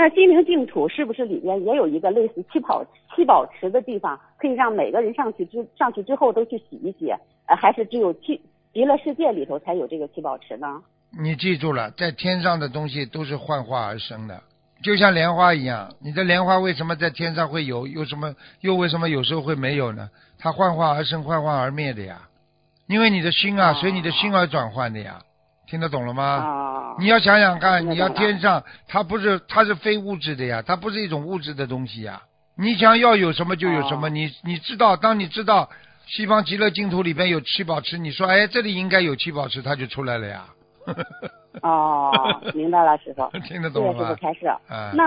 那心灵净土是不是里边也有一个类似七宝池的地方，可以让每个人上去之后都去洗一洗？还是只有极乐世界里头才有这个七宝池呢？ 你记住了，在天上的东西都是幻化而生的，就像莲花一样，你的莲花为什么在天上会有？又为什么有时候会没有呢？它幻化而生，幻化而灭的呀。因为你的心啊，随你的心而转换的呀。听得懂了吗？你要想想看，你要天上，它是非物质的呀，它不是一种物质的东西呀。你想要有什么就有什么，你知道，当你知道西方极乐净土里边有七宝池，你说哎这里应该有七宝池，它就出来了呀。 明白了，师傅。 听得懂了吗？ 谢谢师傅开示。 那